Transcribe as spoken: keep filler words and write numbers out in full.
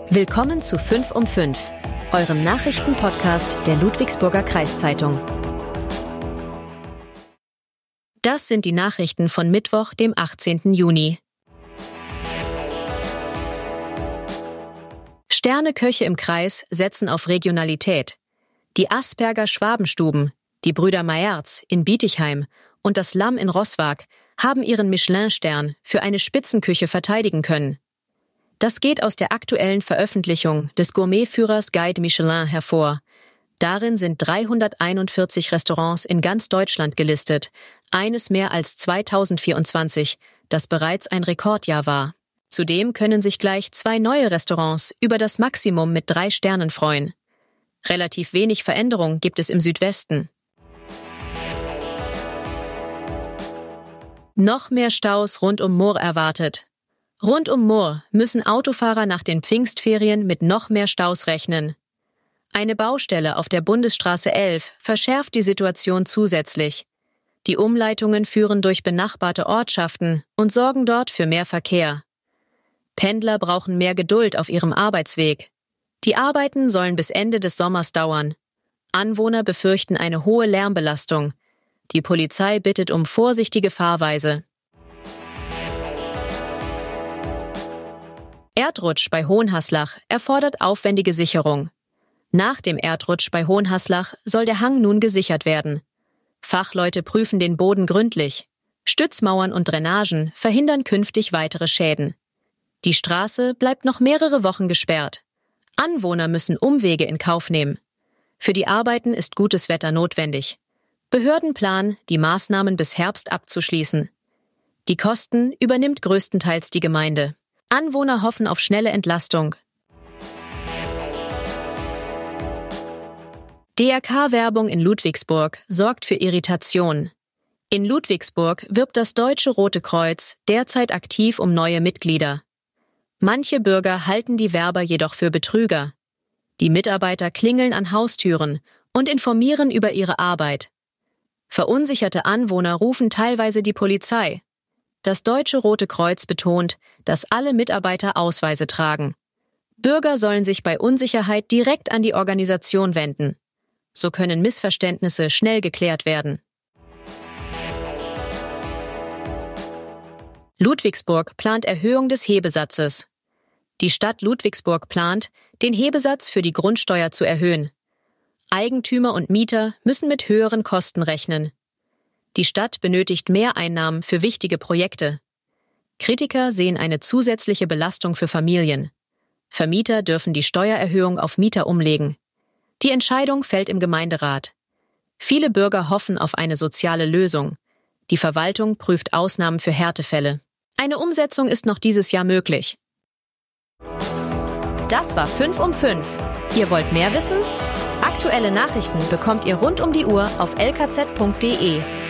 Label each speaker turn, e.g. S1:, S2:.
S1: Willkommen zu fünf um fünf, eurem Nachrichtenpodcast der Ludwigsburger Kreiszeitung. Das sind die Nachrichten von Mittwoch, dem achtzehnten Juni. Sterneköche im Kreis setzen auf Regionalität. Die Asperger Schwabenstuben, die Brüder Mayerz in Bietigheim und das Lamm in Roßwag haben ihren Michelin-Stern für eine Spitzenküche verteidigen können. Das geht aus der aktuellen Veröffentlichung des Gourmetführers Guide Michelin hervor. Darin sind dreihunderteinundvierzig Restaurants in ganz Deutschland gelistet, eines mehr als zweitausendvierundzwanzig, das bereits ein Rekordjahr war. Zudem können sich gleich zwei neue Restaurants über das Maximum mit drei Sternen freuen. Relativ wenig Veränderung gibt es im Südwesten. Noch mehr Staus rund um Murr erwartet. Rund um Murr müssen Autofahrer nach den Pfingstferien mit noch mehr Staus rechnen. Eine Baustelle auf der Bundesstraße elf verschärft die Situation zusätzlich. Die Umleitungen führen durch benachbarte Ortschaften und sorgen dort für mehr Verkehr. Pendler brauchen mehr Geduld auf ihrem Arbeitsweg. Die Arbeiten sollen bis Ende des Sommers dauern. Anwohner befürchten eine hohe Lärmbelastung. Die Polizei bittet um vorsichtige Fahrweise. Erdrutsch bei Hohenhaslach erfordert aufwendige Sicherung. Nach dem Erdrutsch bei Hohenhaslach soll der Hang nun gesichert werden. Fachleute prüfen den Boden gründlich. Stützmauern und Drainagen verhindern künftig weitere Schäden. Die Straße bleibt noch mehrere Wochen gesperrt. Anwohner müssen Umwege in Kauf nehmen. Für die Arbeiten ist gutes Wetter notwendig. Behörden planen, die Maßnahmen bis Herbst abzuschließen. Die Kosten übernimmt größtenteils die Gemeinde. Anwohner hoffen auf schnelle Entlastung. D R K-Werbung in Ludwigsburg sorgt für Irritation. In Ludwigsburg wirbt das Deutsche Rote Kreuz derzeit aktiv um neue Mitglieder. Manche Bürger halten die Werber jedoch für Betrüger. Die Mitarbeiter klingeln an Haustüren und informieren über ihre Arbeit. Verunsicherte Anwohner rufen teilweise die Polizei. Das Deutsche Rote Kreuz betont, dass alle Mitarbeiter Ausweise tragen. Bürger sollen sich bei Unsicherheit direkt an die Organisation wenden. So können Missverständnisse schnell geklärt werden. Ludwigsburg plant Erhöhung des Hebesatzes. Die Stadt Ludwigsburg plant, den Hebesatz für die Grundsteuer zu erhöhen. Eigentümer und Mieter müssen mit höheren Kosten rechnen. Die Stadt benötigt mehr Einnahmen für wichtige Projekte. Kritiker sehen eine zusätzliche Belastung für Familien. Vermieter dürfen die Steuererhöhung auf Mieter umlegen. Die Entscheidung fällt im Gemeinderat. Viele Bürger hoffen auf eine soziale Lösung. Die Verwaltung prüft Ausnahmen für Härtefälle. Eine Umsetzung ist noch dieses Jahr möglich. Das war fünf um fünf. Ihr wollt mehr wissen? Aktuelle Nachrichten bekommt ihr rund um die Uhr auf l k z punkt d e.